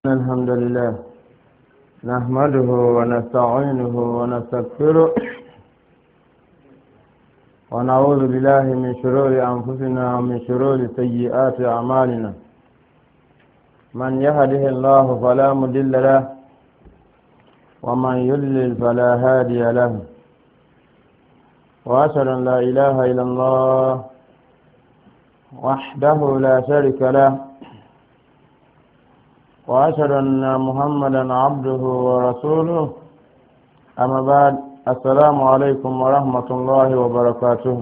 الحمد لله نحمده ونستعينه ونستغفره ونعوذ بالله من شرور أنفسنا ومن شرور سيئات أعمالنا من يهده الله فلا مضل له ومن يضلل فلا هادي له وأشهد أن لا إله إلا الله وحده لا شريك له وأشهد أن محمدا عبده ورسوله أما بعد السلام عليكم ورحمة الله وبركاته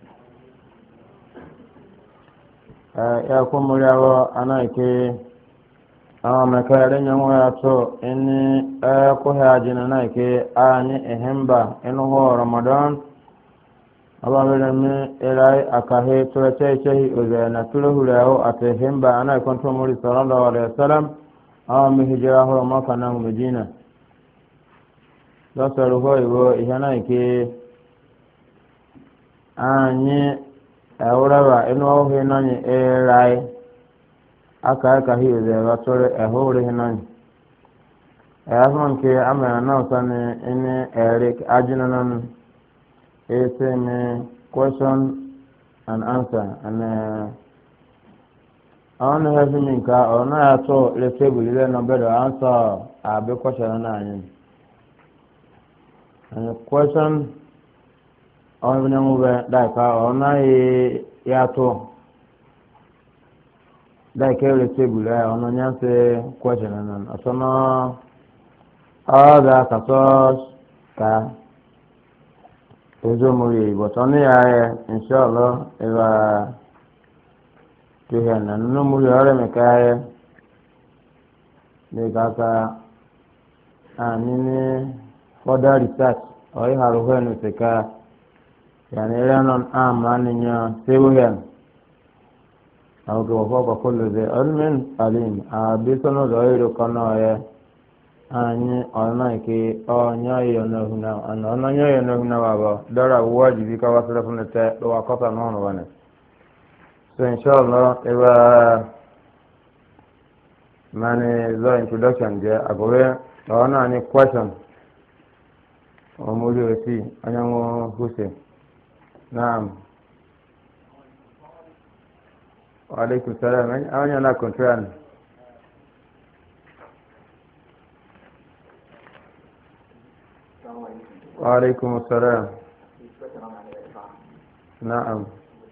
يا كم يا أنا كي مكارين يوم ياتو إني أكو هاجنا كي أني إهمبا إنه هو رمضان أبا بلمي إلهي أكاهي تلتشي أذينا تله له أتهمبا أنا كنت مولي صلى الله عليه وسلم mi hijira ho maka na medina lọsọrọ ho iwo ihana ike anyị ewurawa inu ohi nanyi erai aka hi uze wasore ehuri hinanyi ehun ke amana na usani ini erik ajinanan question and answer and àwọn ní ẹbí mi nǹkan ọ̀rọ̀ náà yàtọ̀ lè tébùlì lẹ́nu bẹ́ẹ̀ à ń sọ àbí question náà yẹn and question ọ̀rọ̀ ìbí náà ń wẹ̀ dáìka ọ̀rọ̀ náà yàtọ̀ dáìka lè tébùlì ẹ̀ ọ̀nà yẹn ṣe question náà ọ̀sán náà ọ̀dà kàtọ́ ká ojú omi rè ìbọ̀tán níyà ẹ̀ inshallah ìwà. Tuhan nanu muri ore mekaye de kaka anini further research oi haru henu seka yani ranon amaninya sebuhen au ko ko kullu de almin alim abisono doiro kono ye ani ona ke onya yono huna ona nya yono huna baba dara wajibi ka wasala funete do akota nono wane. So inshallah, if the introduction there, I go any question or movie we see. I am Hussein. Naam. Wa alaikum salam. I am not control. Wa alaikum salam. Naam.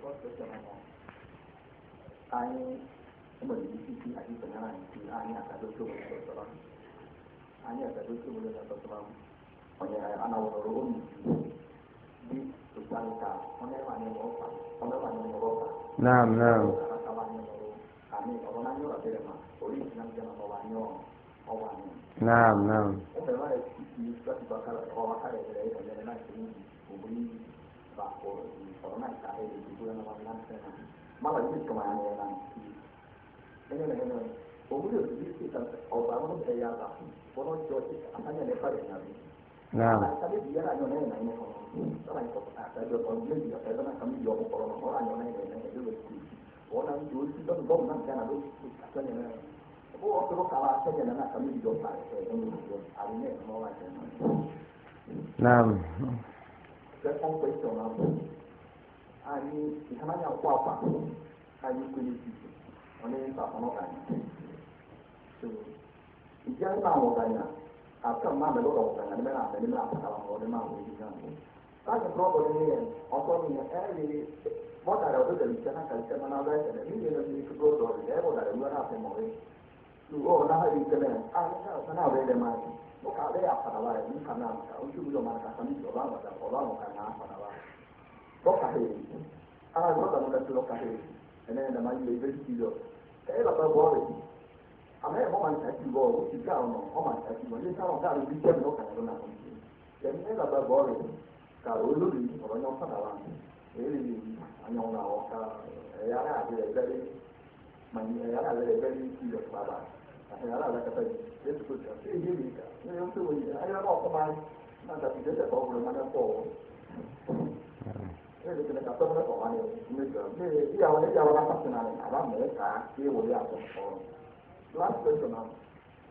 Ai memiliki hati penyaran di hanya satu cuma bersorak hanya satu cuma bersorak oleh anak orang di Sulawesi oleh mana Eropa Naam kami orang Nanya ada mana polis yang jangan bawanyo Naam orang di suatu bakal orang ada dari mana ini bumi bakor orang ada di bulan Ramadan malah ini kemana ya nanti ini kemudian kita orang saya tak orang Jawa asalnya lepas dari nabi tapi dia hanya ini orang itu ada orang dia juga ada kami jauh orang yang ini itu orang Jawa itu kan bom nanti ada asalnya kalau kalah saja nak kami jauh tak ini mau macam Naam. Jadi orang itu orang ani ikamanya kwapa ani kulisi one ta ono kan so ijan na mo kan aka ma me lo kan ni me na ta la mo de ma wo ni kan ta ke pro ko ni o ko ni ni mo ta ro de ni kana ka na ba ta ni ni ko do de mo da ru na se mo ni lu o na ha ni ke me ka na be de ma mo ka de ya pa la ni kana ka o ju do ma ka ni do ba ka na pa la lokahe loka no da lokahe ene na mai le be tido e la pa bore ame mo man ta ti bo ti ka no o man ta ti bo ni ta no ka ri ti no ka no na ko ti ene la pa bore ka o lu ri o no pa na la e ri anyo na o ka e ya na de be ri man e ya na le be ri ti do pa ba e ya la ka ta ti ti ko ta e ji ri ka ne yo tu ni ai la ko ma na ta ti de ko ko ma na ko这个叫东北口岸的那个，那要那要那发生哪里？俺们没啥，给我俩怎么说？那是什么？